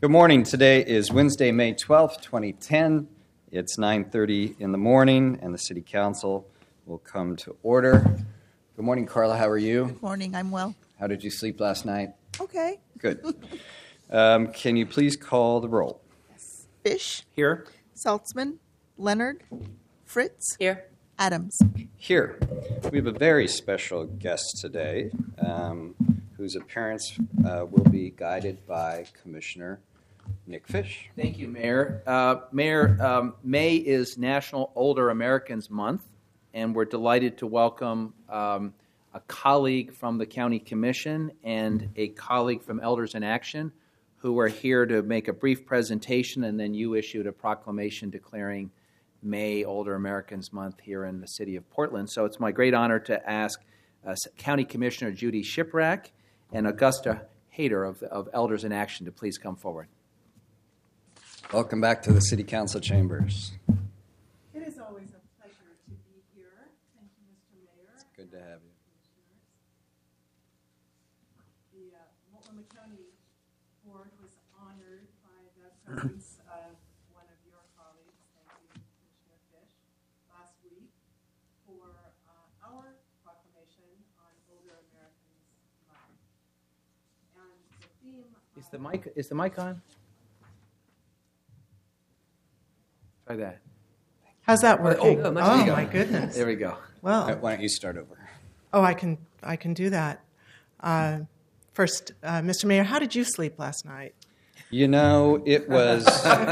Good morning. Today is Wednesday, May 12th, 2010. It's 9:30 in the morning, and the City Council will come to order. Good morning, Carla. How are you? Good morning. I'm well. How did you sleep last night? Okay. Good. Can you please call the roll? Fish, Here. Saltzman, Leonard, Fritz, Here. Adams. Here. We have a very special guest today, whose appearance will be guided by Commissioner Nick Fish. Thank you, Mayor. Mayor, May is National Older Americans Month, and we're delighted to welcome a colleague from the County Commission and a colleague from Elders in Action who are here to make a brief presentation, and then you issued a proclamation declaring May Older Americans Month here in the city of Portland. So it's my great honor to ask County Commissioner Judy Shiprack and Augusta Hayter of Elders in Action to please come forward. Welcome back to the City Council chambers. It is always a pleasure to be here. Thank you, Mr. Mayor. It's good to have you. The Multnomah County Board was honored by the presence of one of your colleagues, thank you, Commissioner Fish, last week for our proclamation on Older Americans Month. And the theme Is the mic on? Try that. How's that working? Oh, my goodness. There we go. Well, Why don't you start over? I can do that. First, Mr. Mayor, how did you sleep last night? You know, it was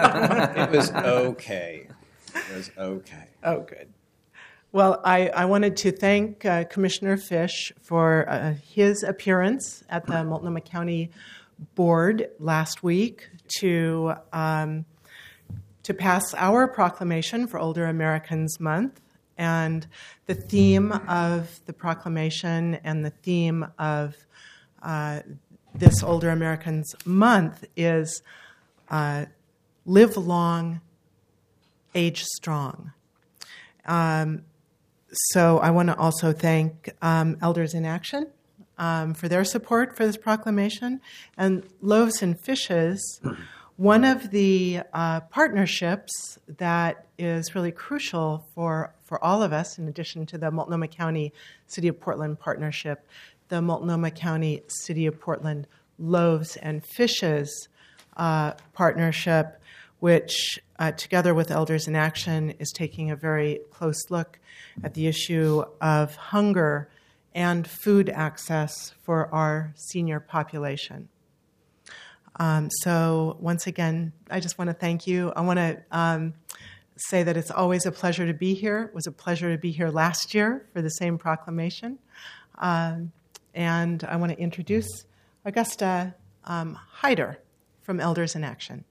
okay. It was okay. Oh, good. Well, I wanted to thank Commissioner Fish for his appearance at the Multnomah County Board last week to pass our proclamation for Older Americans Month. And the theme of the proclamation and the theme of this Older Americans Month is Live Long, Age Strong. So I want to also thank Elders in Action for their support for this proclamation, and Loaves and Fishes. One of the partnerships that is really crucial for all of us, in addition to the Multnomah County City of Portland partnership, the Multnomah County City of Portland Loaves and Fishes partnership, which together with Elders in Action is taking a very close look at the issue of hunger and food access for our senior population. So once again, I just want to thank you. I want to say that it's always a pleasure to be here. It was a pleasure to be here last year for the same proclamation. And I want to introduce Augusta Hayter from Elders in Action.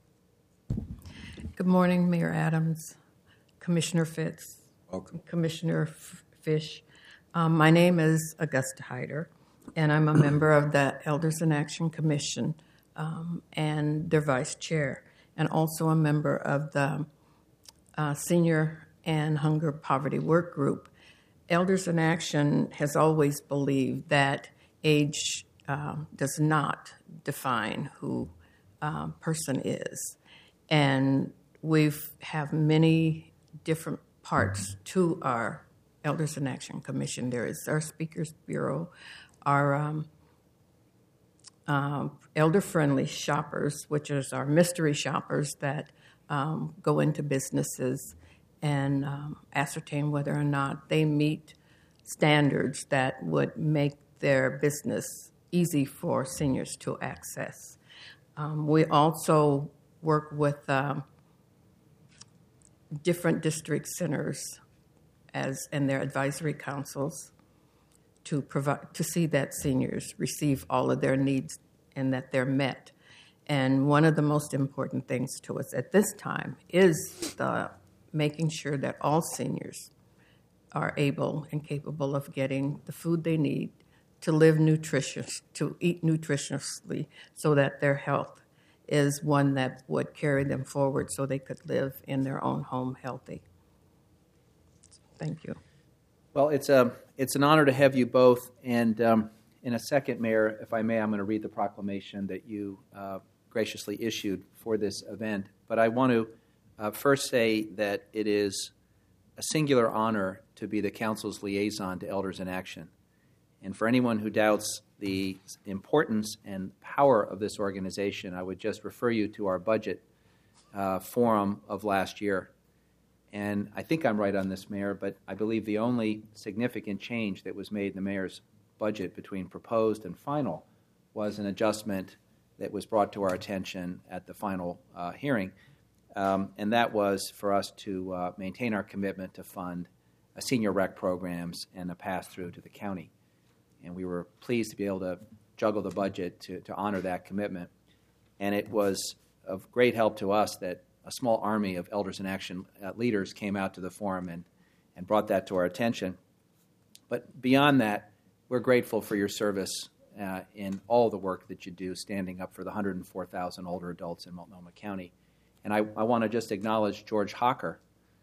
Good morning, Mayor Adams, Commissioner Fitz, Welcome. Commissioner Fish. My name is Augusta Hayter, and I'm a member of the Elders in Action Commission and their vice chair, and also a member of the Senior and Hunger Poverty Work Group. Elders in Action has always believed that age does not define who a person is. And we have many different parts to our Elders in Action Commission. There is our Speakers Bureau, our elder-friendly shoppers, which is our mystery shoppers that go into businesses and ascertain whether or not they meet standards that would make their business easy for seniors to access. We also work with different district centers and their advisory councils to see that seniors receive all of their needs and that they're met. And one of the most important things to us at this time is making sure that all seniors are able and capable of getting the food they need to eat nutritiously, so that their health is one that would carry them forward so they could live in their own home healthy. Thank you. Well, it's an honor to have you both. And in a second, Mayor, if I may, I'm going to read the proclamation that you graciously issued for this event. But I want to first say that it is a singular honor to be the Council's liaison to Elders in Action. And for anyone who doubts the importance and power of this organization, I would just refer you to our budget forum of last year. And I think I'm right on this, Mayor, but I believe the only significant change that was made in the Mayor's budget between proposed and final was an adjustment that was brought to our attention at the final hearing, and that was for us to maintain our commitment to fund senior rec programs and a pass-through to the county. And we were pleased to be able to juggle the budget to honor that commitment. And it was of great help to us that a small army of Elders in Action leaders came out to the forum and brought that to our attention. But beyond that, we're grateful for your service in all the work that you do standing up for the 104,000 older adults in Multnomah County. And I want to just acknowledge George Hocker,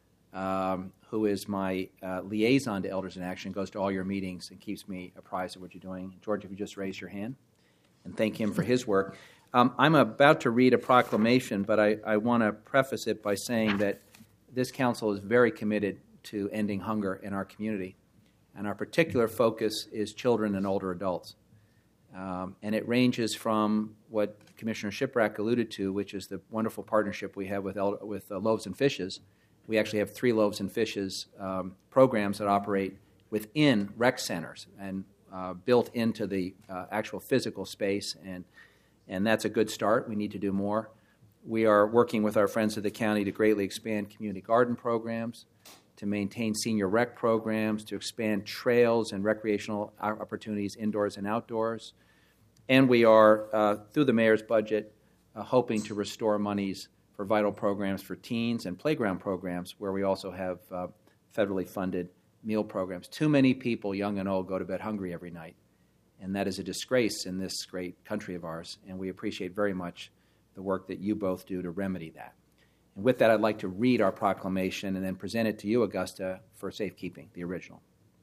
who is my liaison to Elders in Action, goes to all your meetings and keeps me apprised of what you're doing. George, if you just raise your hand, and thank him for his work. I'm about to read a proclamation, but I want to preface it by saying that this council is very committed to ending hunger in our community, and our particular focus is children and older adults. And it ranges from what Commissioner Shiprack alluded to, which is the wonderful partnership we have with Loaves and Fishes. We actually have 3 Loaves and Fishes programs that operate within rec centers and built into the actual physical space, and that's a good start. We need to do more. We are working with our friends of the county to greatly expand community garden programs, to maintain senior rec programs, to expand trails and recreational opportunities indoors and outdoors. And we are, through the mayor's budget, hoping to restore monies for vital programs for teens and playground programs, where we also have federally funded meal programs. Too many people, young and old, go to bed hungry every night, and that is a disgrace in this great country of ours, and we appreciate very much the work that you both do to remedy that. And with that, I'd like to read our proclamation and then present it to you, Augusta, for safekeeping, the original.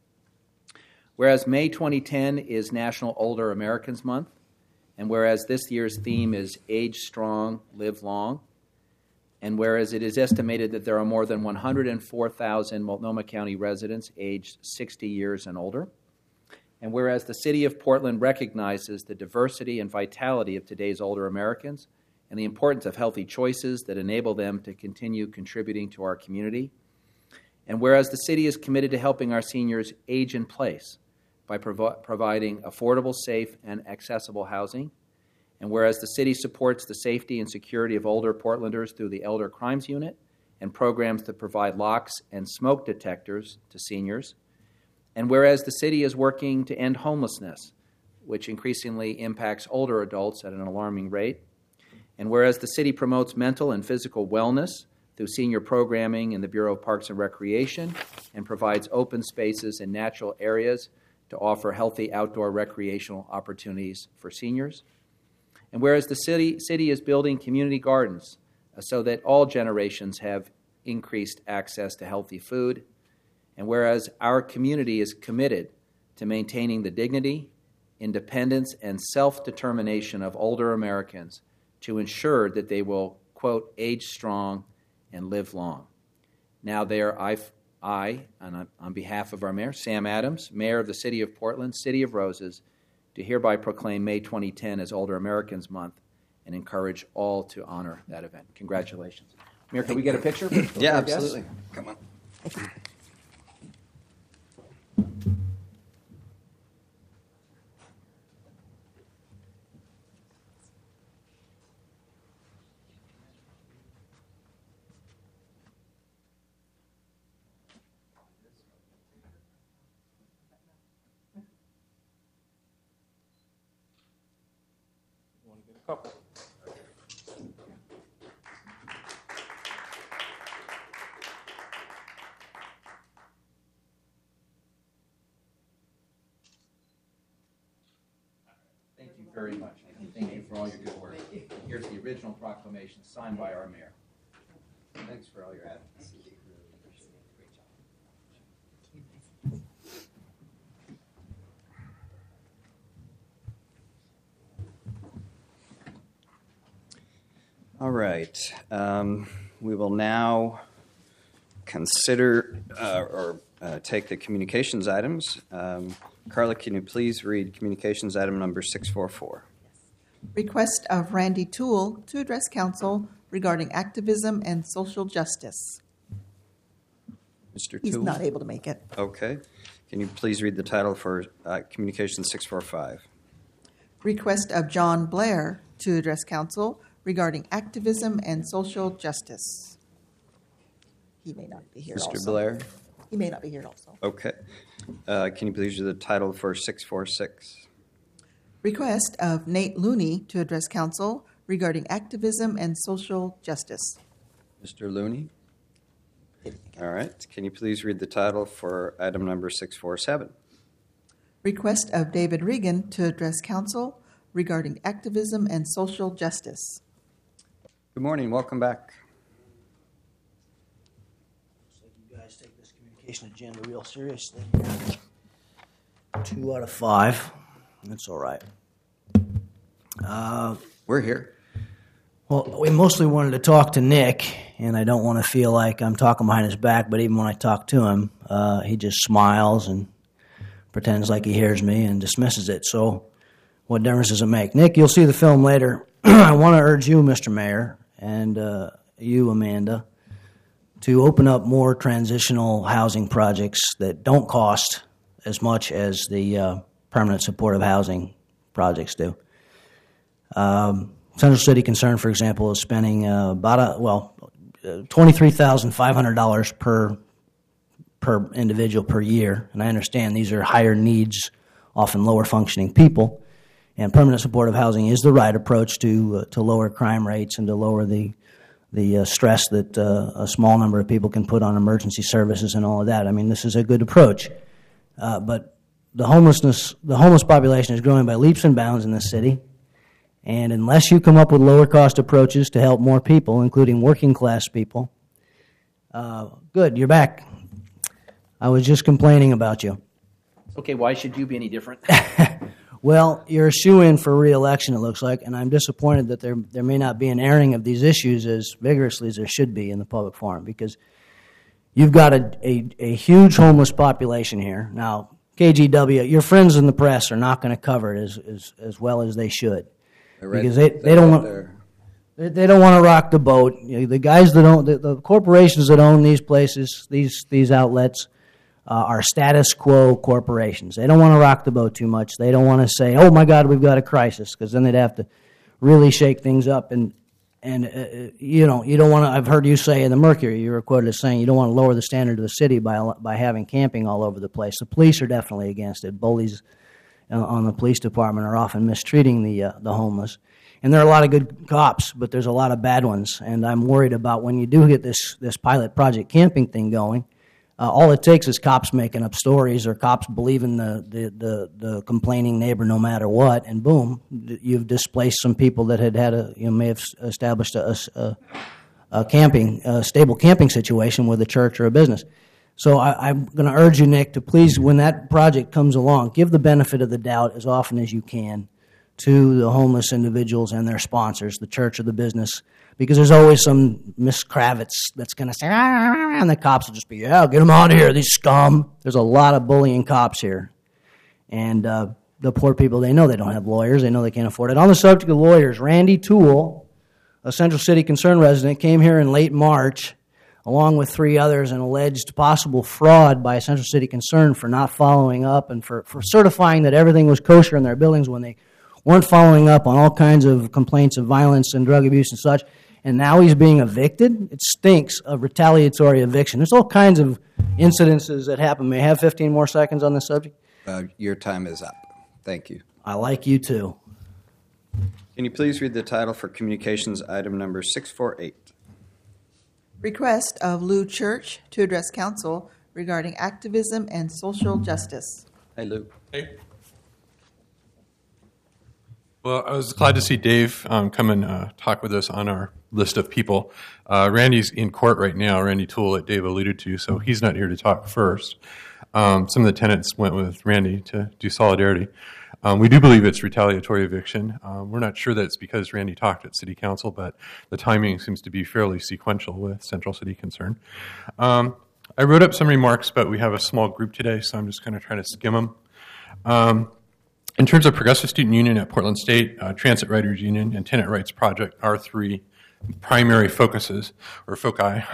Whereas May 2010 is National Older Americans Month, and whereas this year's theme is Age Strong, Live Long, and whereas it is estimated that there are more than 104,000 Multnomah County residents aged 60 years and older, and whereas the City of Portland recognizes the diversity and vitality of today's older Americans and the importance of healthy choices that enable them to continue contributing to our community, and whereas the city is committed to helping our seniors age in place by providing affordable, safe, and accessible housing, and whereas the city supports the safety and security of older Portlanders through the Elder Crimes Unit and programs that provide locks and smoke detectors to seniors, and whereas the city is working to end homelessness, which increasingly impacts older adults at an alarming rate, and whereas the city promotes mental and physical wellness through senior programming in the Bureau of Parks and Recreation and provides open spaces in natural areas to offer healthy outdoor recreational opportunities for seniors, and whereas the city is building community gardens so that all generations have increased access to healthy food, and whereas our community is committed to maintaining the dignity, independence, and self-determination of older Americans to ensure that they will, quote, age strong and live long. Now there, I, and on behalf of our mayor, Sam Adams, mayor of the City of Portland, City of Roses, to hereby proclaim May 2010 as Older Americans Month and encourage all to honor that event. Congratulations. Mayor, can we get a picture? Yeah, absolutely. Come on. Couple. Thank you very much. Thank you for all your good work. Here's the original proclamation signed by our mayor. Thanks for all your advocacy. Great job. All right. We will now consider or take the communications items. Carla, can you please read communications item number 644? Request of Randy Toole to address council regarding activism and social justice. Mr. He's Toole? not able to make it. Okay. Can you please read the title for communication 645? Request of John Blair to address council regarding activism and social justice. He may not be here also. Mr. Blair? He may not be here also. Okay. Can you please read the title for 646? Request of Nate Looney to address council regarding activism and social justice. Mr. Looney? All right. Can you please read the title for item number 647? Request of David Regan to address council regarding activism and social justice. Good morning. Welcome back. Looks like you guys take this communication agenda real seriously. 2 out of 5. That's all right. We're here. Well, we mostly wanted to talk to Nick, and I don't want to feel like I'm talking behind his back, but even when I talk to him, he just smiles and pretends like he hears me and dismisses it. So what difference does it make? Nick, you'll see the film later. I want to urge you, Mr. Mayor, and you, Amanda, to open up more transitional housing projects that don't cost as much as the permanent supportive housing projects do. Central City Concern, for example, is spending $23,500 per individual per year, and I understand these are higher needs, often lower functioning people, and permanent supportive housing is the right approach to lower crime rates and to lower the stress that a small number of people can put on emergency services and all of that. I mean, this is a good approach, but the homeless population is growing by leaps and bounds in this city. And unless you come up with lower-cost approaches to help more people, including working-class people, good, you're back. I was just complaining about you. Okay, why should you be any different? Well, you're a shoo-in for re-election, it looks like, and I'm disappointed that there may not be an airing of these issues as vigorously as there should be in the public forum, because you've got a huge homeless population here. Now, KGW, your friends in the press are not going to cover it as well as they should. Because they don't want to rock the boat. You know, the guys that own the corporations that own these places, these outlets, are status quo corporations. They don't want to rock the boat too much. They don't want to say, "Oh my God, we've got a crisis," because then they'd have to really shake things up. And you don't want to. I've heard you say in the Mercury, you were quoted as saying you don't want to lower the standard of the city by having camping all over the place. The police are definitely against it. Bullies on the police department are often mistreating the homeless. And there are a lot of good cops, but there's a lot of bad ones. And I'm worried about when you do get this pilot project camping thing going, all it takes is cops making up stories or cops believing the complaining neighbor no matter what, and boom, you've displaced some people that may have established a stable camping situation with a church or a business. So I'm going to urge you, Nick, to please, when that project comes along, give the benefit of the doubt as often as you can to the homeless individuals and their sponsors, the church or the business, because there's always some Miss Kravitz that's going to say, and the cops will just be, yeah, get them out of here, these scum. There's a lot of bullying cops here. And the poor people, they know they don't have lawyers. They know they can't afford it. On the subject of lawyers, Randy Toole, a Central City Concern resident, came here in late March along with 3 others, and alleged possible fraud by Central City Concern for not following up and for certifying that everything was kosher in their buildings when they weren't following up on all kinds of complaints of violence and drug abuse and such. And now he's being evicted? It stinks of retaliatory eviction. There's all kinds of incidences that happen. May I have 15 more seconds on this subject? Your time is up. Thank you. I like you too. Can you please read the title for communications item number 648? Request of Lou Church to address council regarding activism and social justice. Hey, Lou. Hey. Well, I was glad to see Dave come and talk with us on our list of people. Randy's in court right now, Randy Toole, that Dave alluded to, so he's not here to talk first. Some of the tenants went with Randy to do solidarity. We do believe it's retaliatory eviction. We're not sure that it's because Randy talked at City Council, but the timing seems to be fairly sequential with Central City Concern. I wrote up some remarks, but we have a small group today, so I'm just going to try to skim them. In terms of Progressive Student Union at Portland State, Transit Riders Union, and Tenant Rights Project, our three primary focuses, or foci.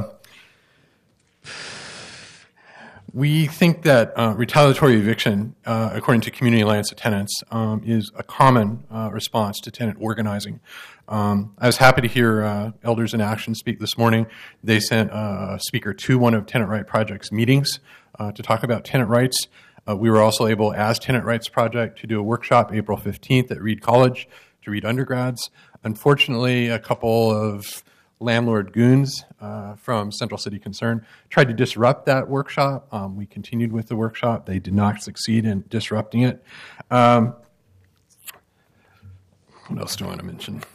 We think that retaliatory eviction, according to Community Alliance of Tenants, is a common response to tenant organizing. I was happy to hear Elders in Action speak this morning. They sent a speaker to one of Tenant Right Project's meetings to talk about tenant rights. We were also able, as Tenant Rights Project, to do a workshop April 15th at Reed College to Reed undergrads. Unfortunately, a couple of landlord goons from Central City Concern tried to disrupt that workshop. We continued with the workshop. They did not succeed in disrupting it. What else do I want to mention?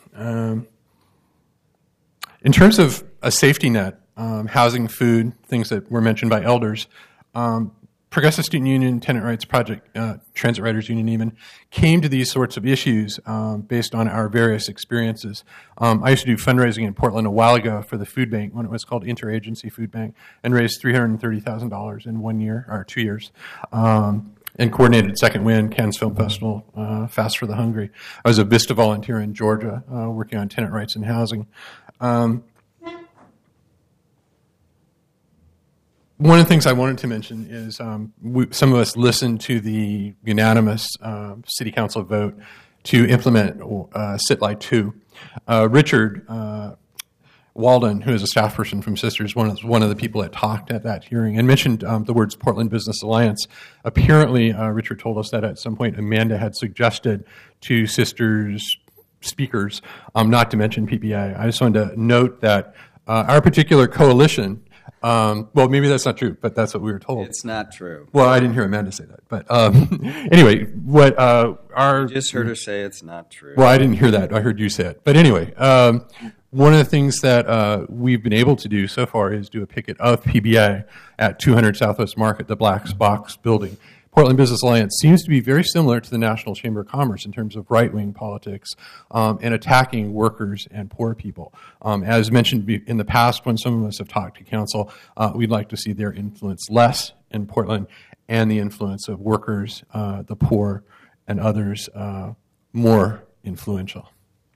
In terms of a safety net, housing, food, things that were mentioned by elders, Progressive Student Union, Tenant Rights Project, Transit Riders Union even, came to these sorts of issues based on our various experiences. I used to do fundraising in Portland a while ago for the food bank when it was called Interagency Food Bank and raised $330,000 in 1 year, or 2 years, and coordinated Second Wind, Cannes Film Festival, Fast for the Hungry. I was a VISTA volunteer in Georgia working on tenant rights and housing. One of the things I wanted to mention is some of us listened to the unanimous City Council vote to implement SITLI 2. Richard Walden, who is a staff person from Sisters, one of the people that talked at that hearing and mentioned the words Portland Business Alliance. Apparently, Richard told us that at some point Amanda had suggested to Sisters speakers not to mention PBA. I just wanted to note that our particular coalition, well, maybe that's not true, but that's what we were told. It's not true. Well, I didn't hear Amanda say that, but anyway, what our You just heard her say it's not true. well, I didn't hear that. I heard you say it, but anyway, one of the things that we've been able to do so far is do a picket of PBA at 200 Southwest Market, the Black Box building. Portland Business Alliance seems to be very similar to the National Chamber of Commerce in terms of right-wing politics and attacking workers and poor people. As mentioned in the past when some of us have talked to council, we'd like to see their influence less in Portland and the influence of workers, the poor, and others more influential.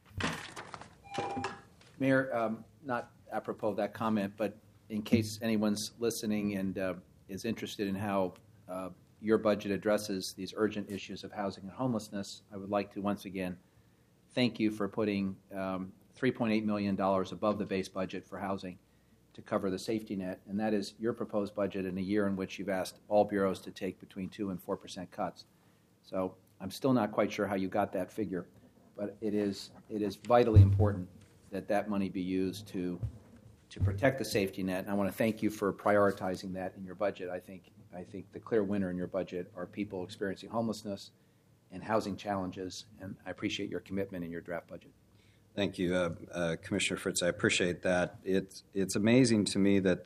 Mayor, not apropos of that comment, but in case anyone's listening and is interested in how your budget addresses these urgent issues of housing and homelessness, I would like to once again thank you for putting $3.8 million above the base budget for housing to cover the safety net, and that is your proposed budget in a year in which you've asked all bureaus to take between 2% and 4% cuts. So I'm still not quite sure how you got that figure, but it is vitally important that that money be used to protect the safety net, and I want to thank you for prioritizing that in your budget. I think the clear winner in your budget are people experiencing homelessness and housing challenges, and I appreciate your commitment in your draft budget. Thank you, Commissioner Fritz. I appreciate that. It's amazing to me that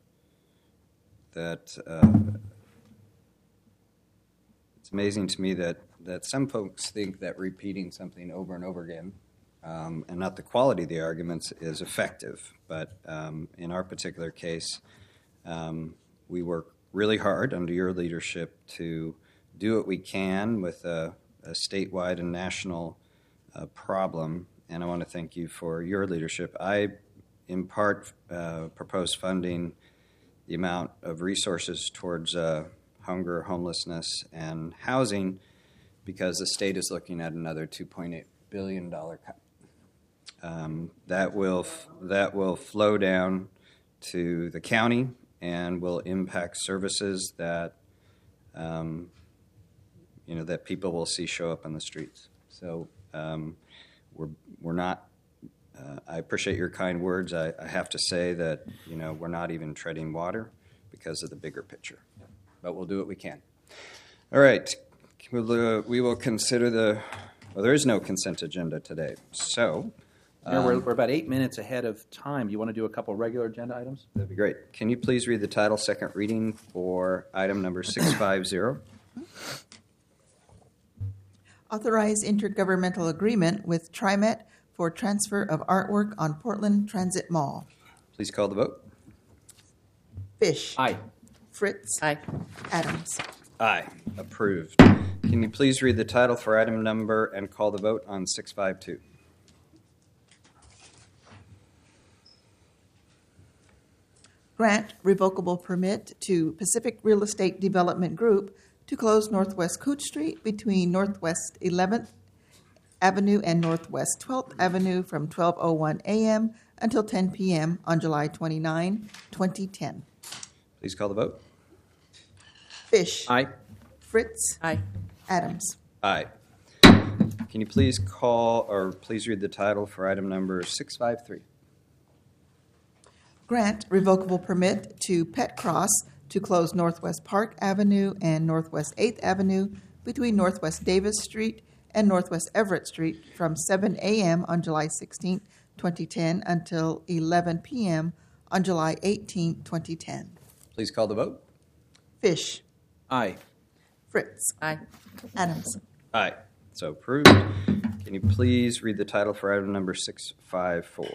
that some folks think that repeating something over and over again and not the quality of the arguments is effective. But in our particular case, we work really hard under your leadership to do what we can with a statewide and national problem, and I want to thank you for your leadership. I, in part, propose funding the amount of resources towards hunger, homelessness, and housing because the state is looking at another $2.8 billion cut. That will flow down to the county and will impact services that that people will see show up on the streets. So we're not. I appreciate your kind words. I have to say that we're not even treading water because of the bigger picture, but we'll do what we can. All right, we will consider there is no consent agenda today, so. We're about 8 minutes ahead of time. You want to do a couple regular agenda items? That'd be great. Can you please read the title, second reading for item number 650? Authorize intergovernmental agreement with TriMet for transfer of artwork on Portland Transit Mall. Please call the vote. Fish. Aye. Fritz. Aye. Adams. Aye. Approved. Can you please read the title for item number and call the vote on 652? Grant revocable permit to Pacific Real Estate Development Group to close Northwest Cooch Street between Northwest 11th Avenue and Northwest 12th Avenue from 12:01 a.m. until 10 p.m. on July 29, 2010. Please call the vote. Fish. Aye. Fritz. Aye. Adams. Aye. Can you please please read the title for item number 653? Grant revocable permit to Pet Cross to close Northwest Park Avenue and Northwest 8th Avenue between Northwest Davis Street and Northwest Everett Street from 7 a.m. on July 16, 2010 until 11 p.m. on July 18, 2010. Please call the vote. Fish. Aye. Fritz. Aye. Adams. Aye. So approved. Can you please read the title for item number 654?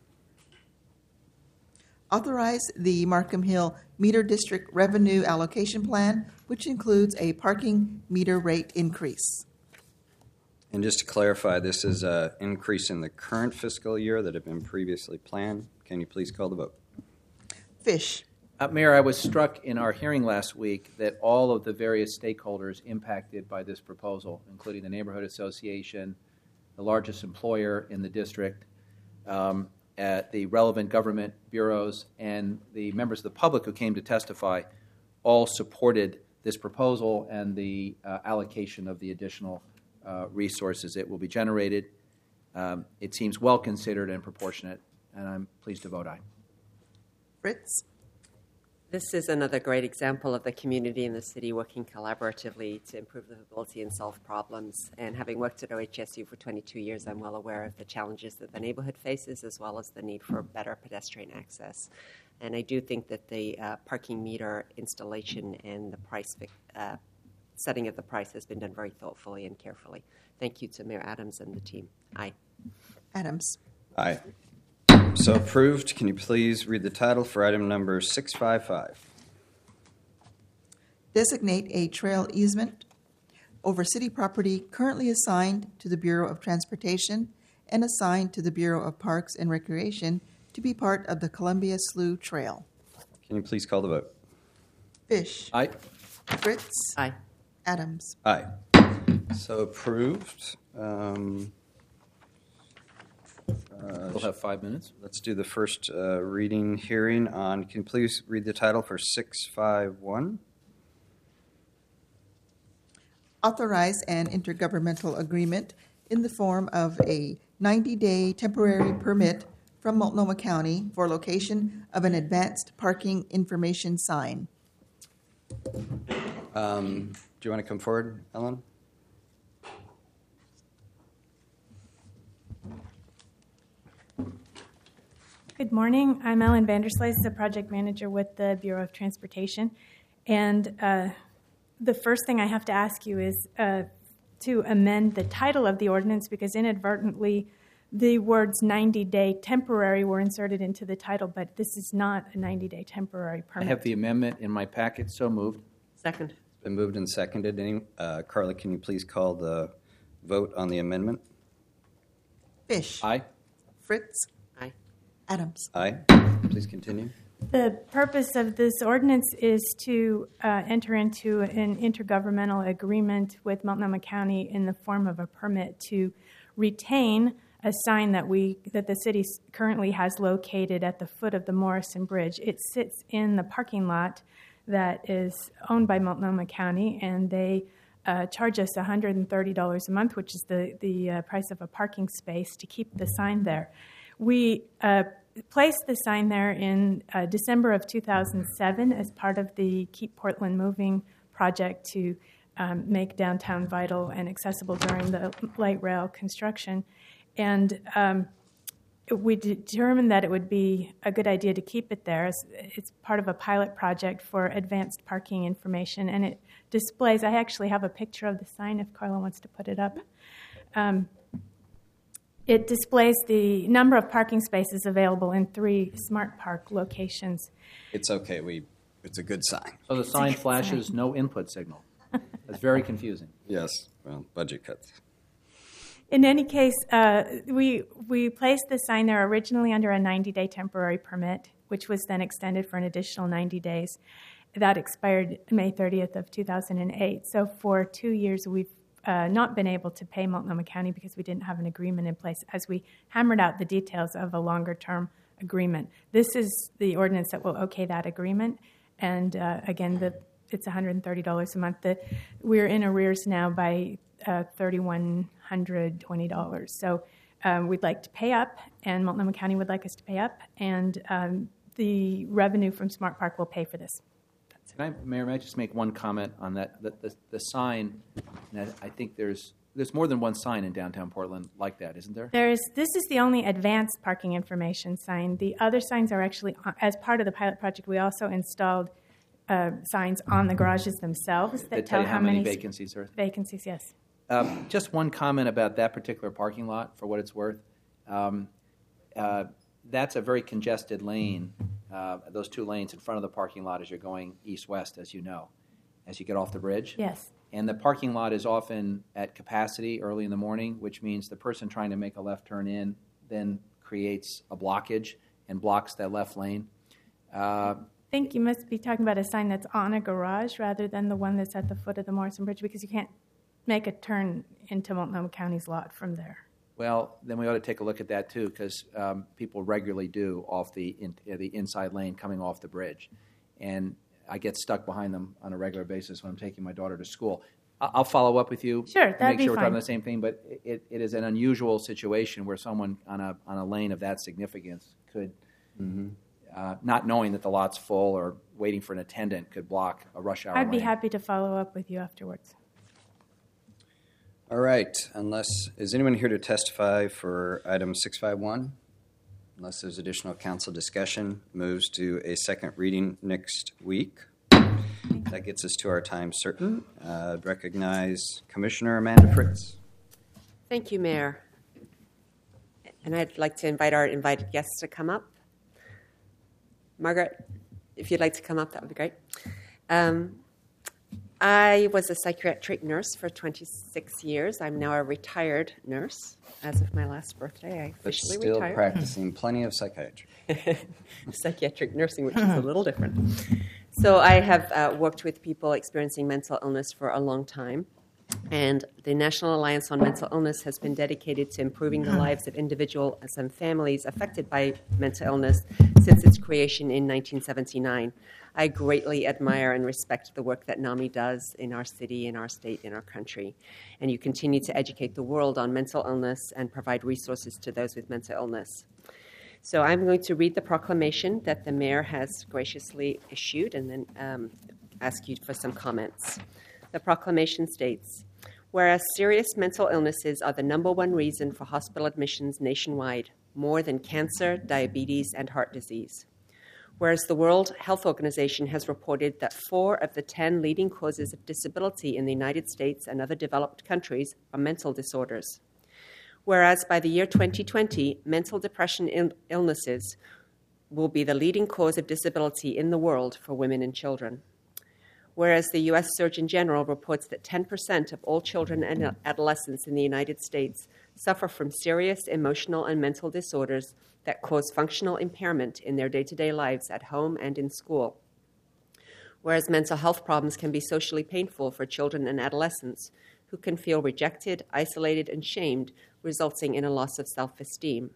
Authorize the Markham Hill Meter District Revenue Allocation Plan, which includes a parking meter rate increase. And just to clarify, this is an increase in the current fiscal year that had been previously planned. Can you please call the vote? Fish. Mayor, I was struck in our hearing last week that all of the various stakeholders impacted by this proposal, including the Neighborhood Association, the largest employer in the district, at the relevant government bureaus, and the members of the public who came to testify, all supported this proposal and the allocation of the additional resources that will be generated. It seems well considered and proportionate, and I'm pleased to vote aye. Fritz. This is another great example of the community and the city working collaboratively to improve livability and solve problems. And having worked at OHSU for 22 years, I'm well aware of the challenges that the neighborhood faces, as well as the need for better pedestrian access. And I do think that the parking meter installation and the price setting of the price has been done very thoughtfully and carefully. Thank you to Mayor Adams and the team. Aye. Adams. Aye. So approved. Can you please read the title for item number 655? Designate a trail easement over city property currently assigned to the Bureau of Transportation and assigned to the Bureau of Parks and Recreation to be part of the Columbia Slough Trail. Can you please call the vote? Fish. Aye. Fritz. Aye. Adams. Aye. So approved. We'll have 5 minutes. Let's do the first reading hearing on, can you please read the title for 651? Authorize an intergovernmental agreement in the form of a 90-day temporary permit from Multnomah County for location of an advanced parking information sign. Do you want to come forward, Ellen? Good morning. I'm Ellen Vanderslice, the project manager with the Bureau of Transportation. And the first thing I have to ask you is to amend the title of the ordinance, because inadvertently the words 90-day temporary were inserted into the title, but this is not a 90-day temporary I permit. have the amendment in my packet, so moved. Second. It's been moved and seconded. Carla, can you please call the vote on the amendment? Fish. Aye. Fritz. Aye. Adams. Aye. Please continue. The purpose of this ordinance is to enter into an intergovernmental agreement with Multnomah County in the form of a permit to retain a sign that the city currently has located at the foot of the Morrison Bridge. It sits in the parking lot that is owned by Multnomah County, and they charge us $130 a month, which is the price of a parking space, to keep the sign there. We placed the sign there in December of 2007 as part of the Keep Portland Moving project to make downtown vital and accessible during the light rail construction. And we determined that it would be a good idea to keep it there. It's part of a pilot project for advanced parking information, and it displays. I actually have a picture of the sign if Carla wants to put it up. It displays the number of parking spaces available in 3 Smart Park locations. It's okay. It's a good sign. So the sign flashes no input signal. That's very confusing. Yes. Well, budget cuts. In any case, we placed the sign there originally under a 90-day temporary permit, which was then extended for an additional 90 days. That expired May 30th of 2008. So for 2 years, we've not been able to pay Multnomah County because we didn't have an agreement in place as we hammered out the details of a longer-term agreement. This is the ordinance that will okay that agreement. And again, it's $130 a month. We're in arrears now by $3,120. So we'd like to pay up, and Multnomah County would like us to pay up, and the revenue from Smart Park will pay for this. Mayor, may I just make one comment on that? The sign, I think there's more than one sign in downtown Portland like that, isn't there? This is the only advanced parking information sign. The other signs are actually, as part of the pilot project, we also installed signs on the garages themselves that tell you how many vacancies there are. Vacancies, yes. Just one comment about that particular parking lot, for what it's worth. That's a very congested lane, those 2 lanes in front of the parking lot as you're going east-west, as you know, as you get off the bridge. Yes. And the parking lot is often at capacity early in the morning, which means the person trying to make a left turn in then creates a blockage and blocks that left lane. I think you must be talking about a sign that's on a garage rather than the one that's at the foot of the Morrison Bridge, because you can't make a turn into Multnomah County's lot from there. Well, then we ought to take a look at that too, because people regularly do off the inside lane coming off the bridge, and I get stuck behind them on a regular basis when I'm taking my daughter to school. I'll follow up with you. Sure, to that'd make sure be we're talking fine. the same thing. But it is an unusual situation where someone on a lane of that significance could, not knowing that the lot's full or waiting for an attendant, could block a rush hour I'd be lane. happy to follow up with you afterwards. All right. Is anyone here to testify for item 651? Unless there's additional council discussion, moves to a second reading next week. That gets us to our time certain. Recognize Commissioner Amanda Fritz. Thank you, Mayor. And I'd like to invite our invited guests to come up. Margaret, if you'd like to come up, that would be great. I was a psychiatric nurse for 26 years. I'm now a retired nurse. As of my last birthday, I But officially still retired. practicing plenty of psychiatry. Psychiatric nursing, which is a little different. So I have worked with people experiencing mental illness for a long time. And the National Alliance on Mental Illness has been dedicated to improving the lives of individuals and families affected by mental illness since its creation in 1979. I greatly admire and respect the work that NAMI does in our city, in our state, in our country. And you continue to educate the world on mental illness and provide resources to those with mental illness. So I'm going to read the proclamation that the mayor has graciously issued and then ask you for some comments. The proclamation states, whereas serious mental illnesses are the #1 reason for hospital admissions nationwide, more than cancer, diabetes, and heart disease. Whereas the World Health Organization has reported that 4 of the 10 leading causes of disability in the United States and other developed countries are mental disorders. Whereas by the year 2020, mental depression illnesses will be the leading cause of disability in the world for women and children. Whereas the U.S. Surgeon General reports that 10% of all children and adolescents in the United States suffer from serious emotional and mental disorders that cause functional impairment in their day-to-day lives at home and in school. Whereas mental health problems can be socially painful for children and adolescents who can feel rejected, isolated, and shamed, resulting in a loss of self-esteem.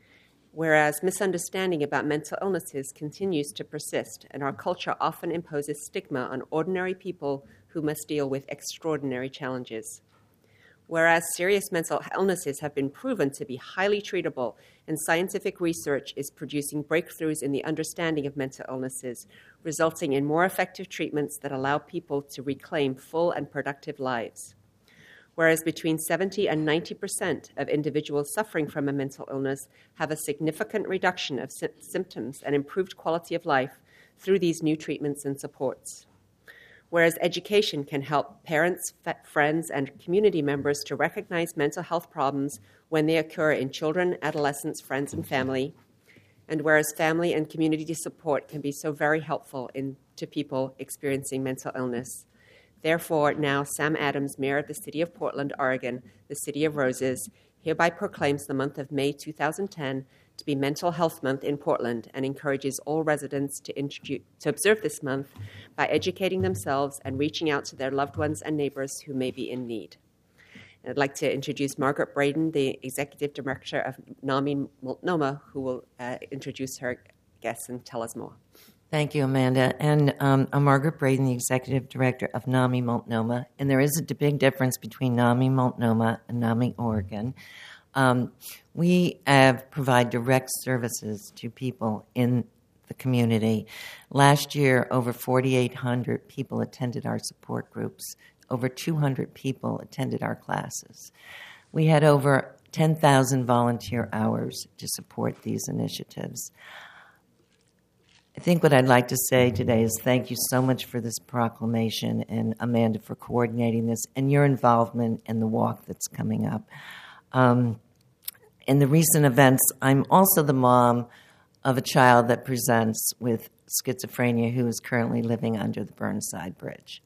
Whereas misunderstanding about mental illnesses continues to persist, and our culture often imposes stigma on ordinary people who must deal with extraordinary challenges. Whereas serious mental illnesses have been proven to be highly treatable, and scientific research is producing breakthroughs in the understanding of mental illnesses, resulting in more effective treatments that allow people to reclaim full and productive lives. whereas between 70 and 90% of individuals suffering from a mental illness have a significant reduction of symptoms and improved quality of life through these new treatments and supports. Whereas education can help parents, friends, and community members to recognize mental health problems when they occur in children, adolescents, friends, and family. And whereas family and community support can be so very helpful to people experiencing mental illness. Therefore, now Sam Adams, Mayor of the City of Portland, Oregon, the City of Roses, hereby proclaims the month of May 2010 to be Mental Health Month in Portland and encourages all residents to observe this month by educating themselves and reaching out to their loved ones and neighbors who may be in need. And I'd like to introduce Margaret Braden, the Executive Director of NAMI Multnomah, who will introduce her guests and tell us more. Thank you, Amanda. And I'm Margaret Braden, the Executive Director of NAMI Multnomah. And there is a big difference between NAMI Multnomah and NAMI Oregon. We provide direct services to people in the community. Last year, over 4,800 people attended our support groups. Over 200 people attended our classes. We had over 10,000 volunteer hours to support these initiatives. I think what I'd like to say today is thank you so much for this proclamation and Amanda for coordinating this and your involvement in the walk that's coming up. In the recent events, I'm also the mom of a child that presents with schizophrenia who is currently living under the Burnside Bridge.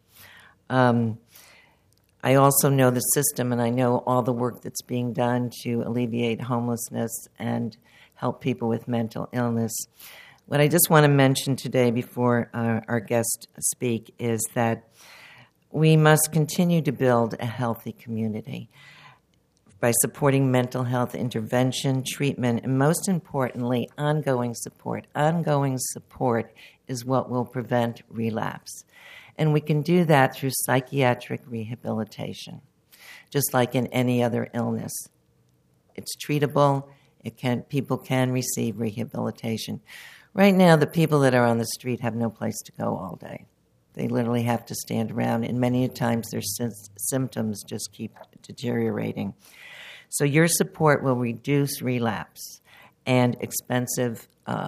I also know the system, and I know all the work that's being done to alleviate homelessness and help people with mental illness. What I just want to mention today before our guests speak is that we must continue to build a healthy community by supporting mental health intervention, treatment, and most importantly, ongoing support. Ongoing support is what will prevent relapse. And we can do that through psychiatric rehabilitation, just like in any other illness. It's treatable. People can receive rehabilitation. Right now, the people that are on the street have no place to go all day. They literally have to stand around, and many times their symptoms just keep deteriorating. So your support will reduce relapse and expensive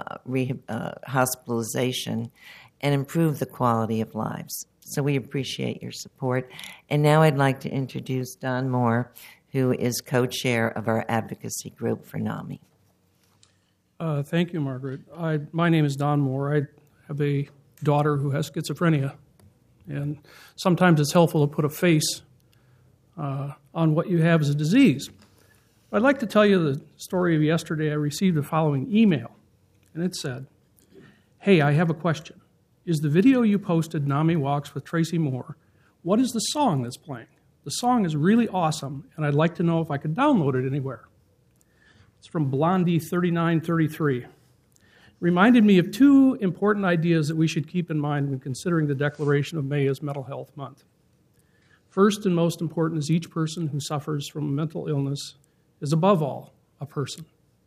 hospitalization and improve the quality of lives. So we appreciate your support. And now I'd like to introduce Don Moore, who is co-chair of our advocacy group for NAMI. Thank you, Margaret. My name is Don Moore. I have a daughter who has schizophrenia, and sometimes it's helpful to put a face on what you have as a disease. I'd like to tell you the story of yesterday. I received the following email, and it said, "Hey, I have a question. Is the video you posted, NAMI Walks with Tracy Moore, what is the song that's playing? The song is really awesome, and I'd like to know if I could download it anywhere." It's from Blondie3933. Reminded me of two important ideas that we should keep in mind when considering the declaration of May as Mental Health Month. First and most important is each person who suffers from a mental illness is above all a person.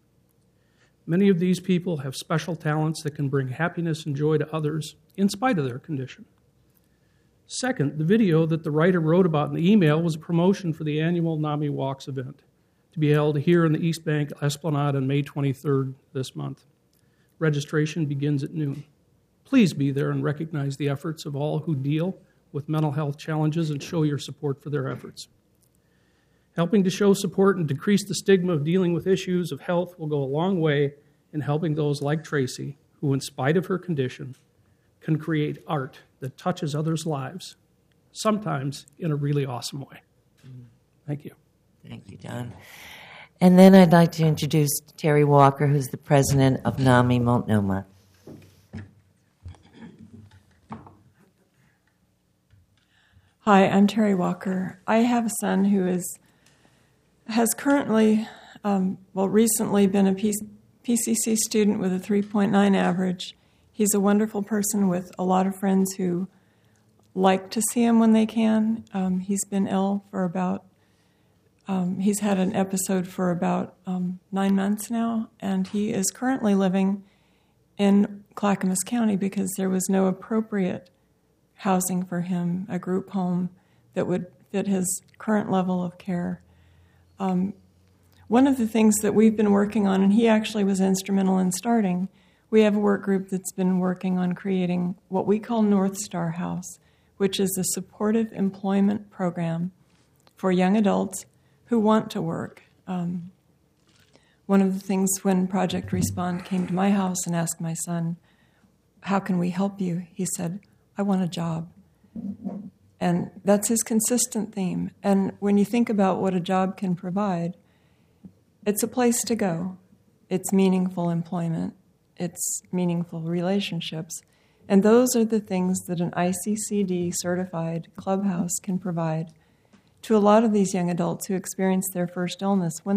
Many of these people have special talents that can bring happiness and joy to others in spite of their condition. Second, the video that the writer wrote about in the email was a promotion for the annual NAMI Walks event to be held here in the East Bank Esplanade on May 23rd this month. Registration begins at noon. Please be there and recognize the efforts of all who deal with mental health challenges and show your support for their efforts. Helping to show support and decrease the stigma of dealing with issues of health will go a long way in helping those like Tracy, who in spite of her condition, can create art that touches others' lives, sometimes in a really awesome way. Thank you. Thank you, Don. And then I'd like to introduce Terry Walker, who's the president of NAMI Multnomah. Hi, I'm Terry Walker. I have a son who has currently, recently been a PCC student with a 3.9 average. He's a wonderful person with a lot of friends who like to see him when they can. He's been ill for he's had an episode for about 9 months now, and he is currently living in Clackamas County because there was no appropriate housing for him, a group home that would fit his current level of care. One of the things that we've been working on, and he actually was instrumental in starting, we have a work group that's been working on creating what we call North Star House, which is a supportive employment program for young adults who want to work. One of the things when Project Respond came to my house and asked my son, how can we help you? He said, I want a job. And that's his consistent theme. And when you think about what a job can provide, it's a place to go. It's meaningful employment. It's meaningful relationships. And those are the things that an ICCD certified clubhouse can provide to a lot of these young adults who experience their first illness when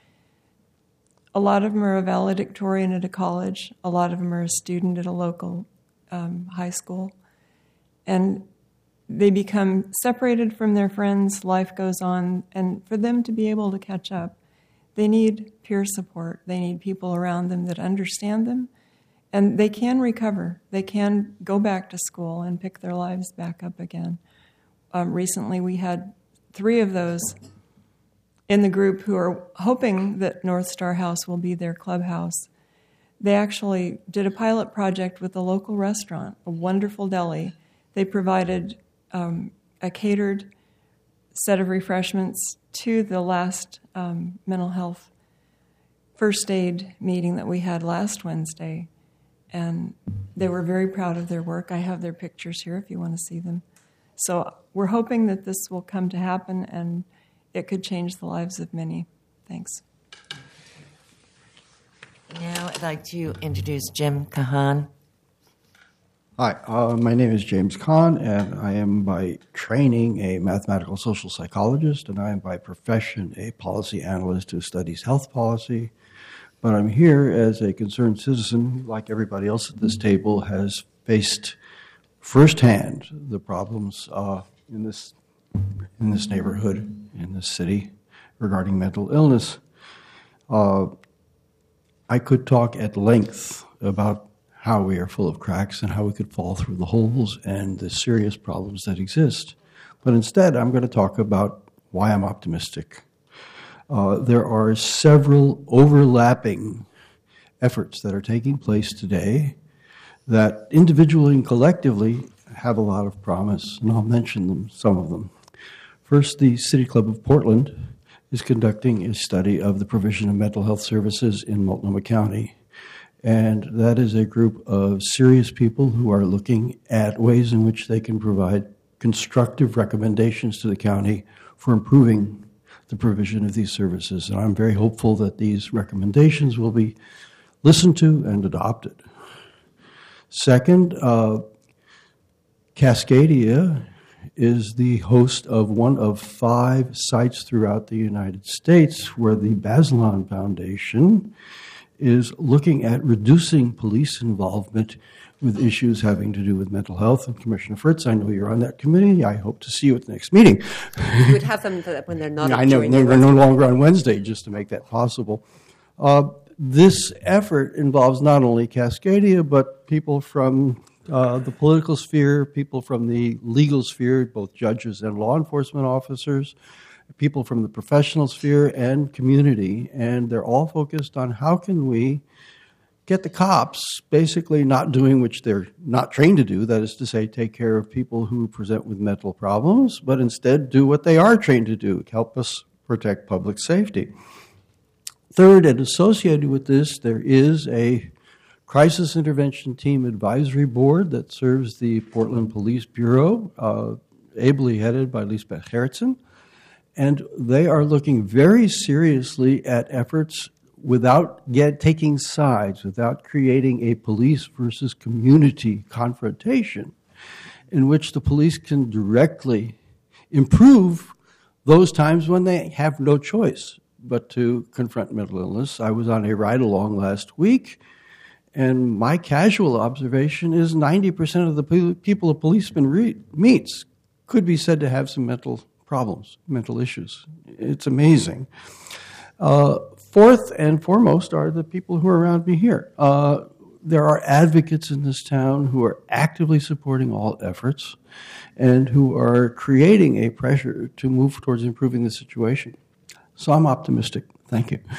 a lot of them are a valedictorian at a college, a lot of them are a student at a local high school, and they become separated from their friends, life goes on, and for them to be able to catch up, they need peer support. They need people around them that understand them, and they can recover. They can go back to school and pick their lives back up again. Recently, we had 3 of those in the group who are hoping that North Star House will be their clubhouse. They actually did a pilot project with a local restaurant, a wonderful deli. They provided a catered set of refreshments to the last mental health first aid meeting that we had last Wednesday. And they were very proud of their work. I have their pictures here if you want to see them. So we're hoping that this will come to happen and it could change the lives of many. Thanks. Now I'd like to introduce Jim Kahan. Hi, my name is James Kahn, and I am by training a mathematical social psychologist, and I am by profession a policy analyst who studies health policy. But I'm here as a concerned citizen who, like everybody else at this table, has faced firsthand the problems in this neighborhood, in this city, regarding mental illness. I could talk at length about how we are full of cracks and how we could fall through the holes and the serious problems that exist. But instead, I'm going to talk about why I'm optimistic. There are several overlapping efforts that are taking place today that individually and collectively have a lot of promise, and I'll mention some of them. First, the City Club of Portland is conducting a study of the provision of mental health services in Multnomah County. And that is a group of serious people who are looking at ways in which they can provide constructive recommendations to the county for improving the provision of these services. And I'm very hopeful that these recommendations will be listened to and adopted. Second, Cascadia is the host of one of 5 sites throughout the United States where the Bazelon Foundation is looking at reducing police involvement with issues having to do with mental health. And Commissioner Fritz, I know you're on that committee. I hope to see you at the next meeting. You would have them when they're not. I know they're no longer on Wednesday, just to make that possible. This effort involves not only Cascadia, but people from the political sphere, people from the legal sphere, both judges and law enforcement officers, people from the professional sphere and community, and they're all focused on how can we get the cops basically not doing which they're not trained to do, that is to say, take care of people who present with mental problems, but instead do what they are trained to do, help us protect public safety. Third, and associated with this, there is a crisis intervention team advisory board that serves the Portland Police Bureau, ably headed by Lisbeth Hertzen. And they are looking very seriously at efforts without taking sides, without creating a police versus community confrontation in which the police can directly improve those times when they have no choice but to confront mental illness. I was on a ride-along last week, and my casual observation is 90% of the people a policeman meets could be said to have some mental problems, mental issues. It's amazing. Fourth and foremost are the people who are around me here. there are advocates in this town who are actively supporting all efforts and who are creating a pressure to move towards improving the situation. So I'm optimistic. Thank you.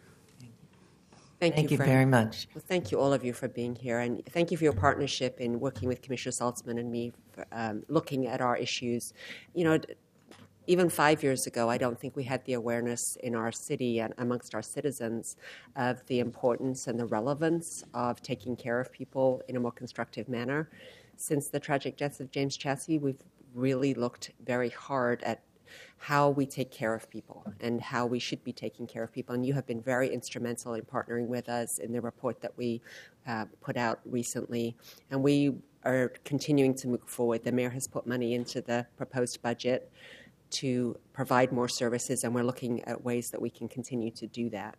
Thank you very much. Well, thank you, all of you, for being here. And thank you for your partnership in working with Commissioner Saltzman and me, for, looking at our issues. You know, even 5 years ago, I don't think we had the awareness in our city and amongst our citizens of the importance and the relevance of taking care of people in a more constructive manner. Since the tragic death of James Chassie, we've really looked very hard at how we take care of people and how we should be taking care of people. And you have been very instrumental in partnering with us in the report that we put out recently. And we are continuing to move forward. The mayor has put money into the proposed budget to provide more services, and we're looking at ways that we can continue to do that.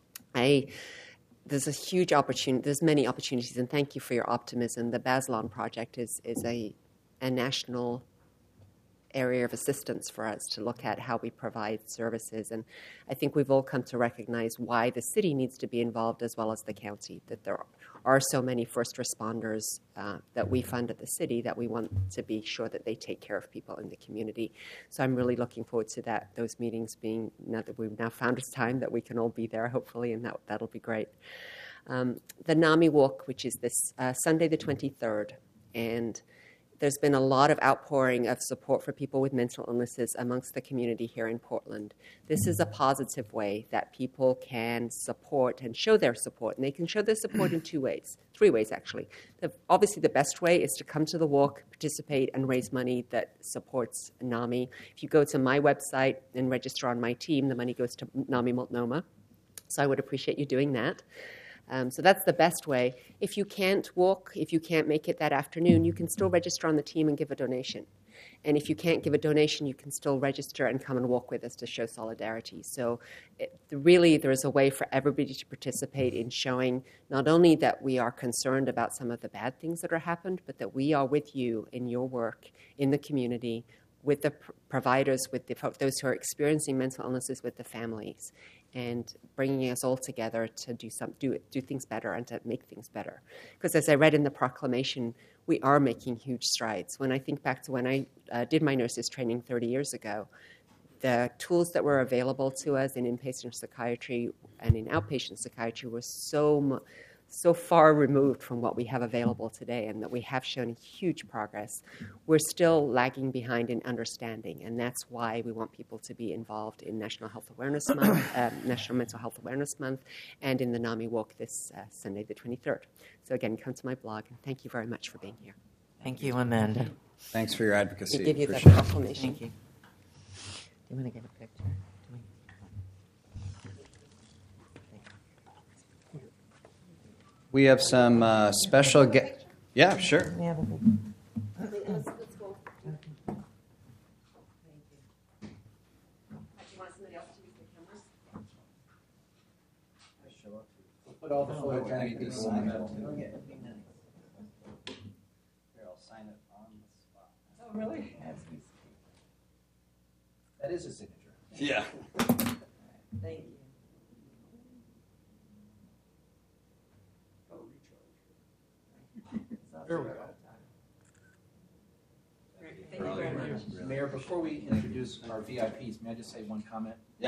There's a huge opportunity. There's many opportunities, and thank you for your optimism. The Bazelon project is a national area of assistance for us to look at how we provide services. And I think we've all come to recognize why the city needs to be involved as well as the county, that there are so many first responders that we fund at the city that we want to be sure that they take care of people in the community. So I'm really looking forward to those meetings being, now that we've now found a time that we can all be there, hopefully, and that'll be great. The NAMI Walk, which is this Sunday the 23rd, and there's been a lot of outpouring of support for people with mental illnesses amongst the community here in Portland. This is a positive way that people can support and show their support. And they can show their support in three ways, actually. Obviously, the best way is to come to the walk, participate, and raise money that supports NAMI. If you go to my website and register on my team, the money goes to NAMI Multnomah. So I would appreciate you doing that. So that's the best way. If you can't walk, if you can't make it that afternoon, you can still register on the team and give a donation. And if you can't give a donation, you can still register and come and walk with us to show solidarity. So really, there is a way for everybody to participate in showing not only that we are concerned about some of the bad things that are happened, but that we are with you in your work in the community, with the providers, with those who are experiencing mental illnesses, with the families, and bringing us all together to do things better and to make things better. Because as I read in the proclamation, we are making huge strides. When I think back to when I did my nurses training 30 years ago, the tools that were available to us in inpatient psychiatry and in outpatient psychiatry were so far removed from what we have available today, and that we have shown huge progress. We're still lagging behind in understanding, and that's why we want people to be involved in National Health Awareness Month, National Mental Health Awareness Month, and in the NAMI Walk this Sunday the 23rd. So again, come to my blog, and thank you very much for being here. Thank you, Amanda. Thanks for your advocacy. To give you that Appreciate it. proclamation. Thank you. Do you want to get a picture? We have some special guests. Yeah, sure. We have a Let's go. Put all the photographs on that. Here, I'll sign it on the spot. Oh, really? That is a signature. Yeah. Thank you. There we go. Thank you very much. Mayor, before we introduce our VIPs, may I just say one comment? Yeah.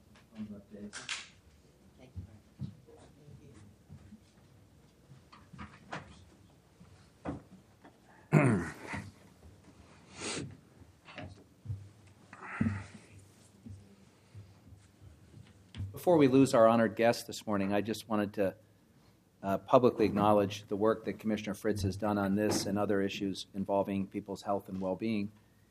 Before we lose our honored guest this morning, I just wanted to publicly acknowledge the work that Commissioner Fritz has done on this and other issues involving people's health and well-being.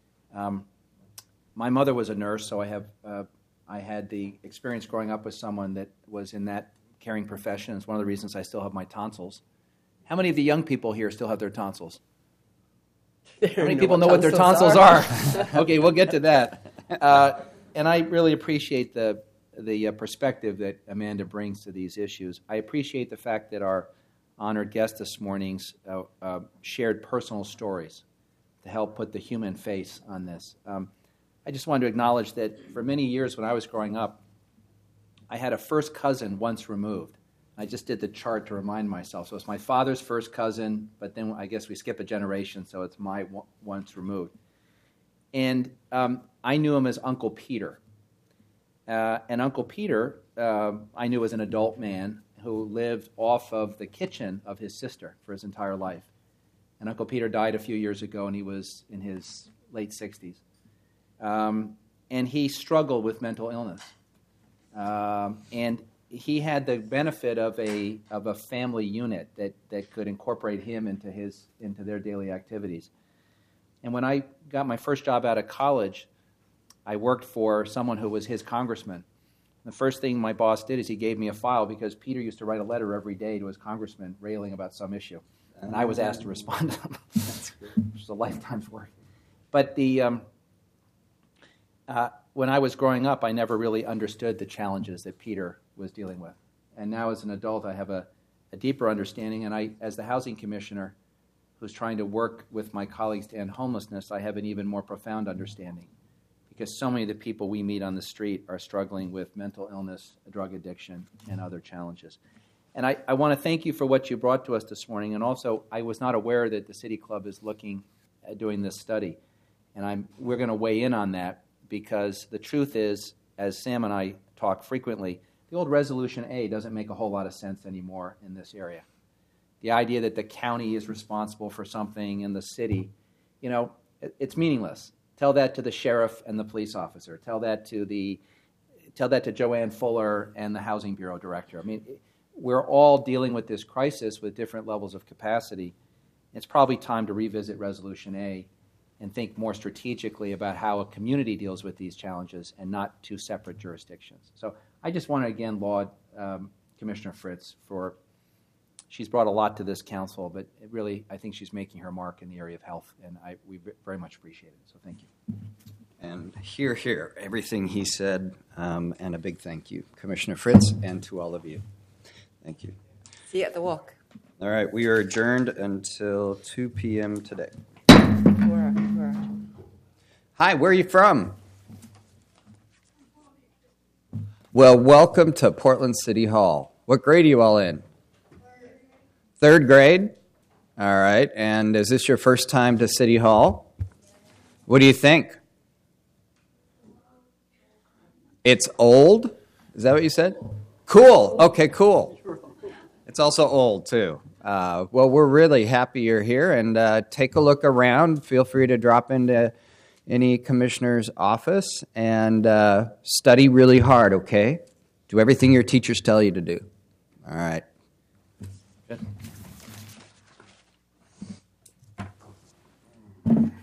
My mother was a nurse, so I had the experience growing up with someone that was in that caring profession. It's one of the reasons I still have my tonsils. How many of the young people here still have their tonsils? How many people know what their tonsils are? Okay, we'll get to that. And I really appreciate the perspective that Amanda brings to these issues. I appreciate the fact that our honored guest this morning's shared personal stories to help put the human face on this. I just wanted to acknowledge that for many years when I was growing up, I had a first cousin once removed I just did the chart to remind myself. So it's my father's first cousin, but then I guess we skip a generation, so it's my once removed. And I knew him as Uncle Peter. And Uncle Peter, I knew as an adult man who lived off of the kitchen of his sister for his entire life. And Uncle Peter died a few years ago, and he was in his late 60s. And he struggled with mental illness. And he had the benefit of a family unit that could incorporate him into their daily activities. And when I got my first job out of college, I worked for someone who was his congressman. The first thing my boss did is he gave me a file because Peter used to write a letter every day to his congressman railing about some issue. And I was asked to respond to them. Which was a lifetime's work. But when I was growing up, I never really understood the challenges that Peter was dealing with. And now as an adult, I have a deeper understanding. And I, as the housing commissioner who's trying to work with my colleagues to end homelessness, I have an even more profound understanding. Because so many of the people we meet on the street are struggling with mental illness, drug addiction, and other challenges. And I want to thank you for what you brought to us this morning. And also, I was not aware that the City Club is looking at doing this study. And we're going to weigh in on that because the truth is, as Sam and I talk frequently, the old Resolution A doesn't make a whole lot of sense anymore in this area. The idea that the county is responsible for something in the city, it's meaningless. Tell that to the sheriff and the police officer. Tell that to Joanne Fuller and the Housing Bureau director. I mean, we're all dealing with this crisis with different levels of capacity. It's probably time to revisit Resolution A and think more strategically about how a community deals with these challenges and not two separate jurisdictions. So I just want to again laud Commissioner Fritz for, she's brought a lot to this council, but I think she's making her mark in the area of health, and we very much appreciate it. So thank you. And hear everything he said, and a big thank you, Commissioner Fritz, and to all of you. Thank you. See you at the walk. All right, we are adjourned until 2 p.m. today. Hi, where are you from? Well, welcome to Portland City Hall. What grade are you all in? Third grade? All right, and is this your first time to City Hall? What do you think? It's old? Is that what you said? Cool. Okay, cool. It's also old, too. Well, we're really happy you're here, and take a look around. Feel free to drop into any commissioner's office and study really hard, okay? Do everything your teachers tell you to do. All right. Good.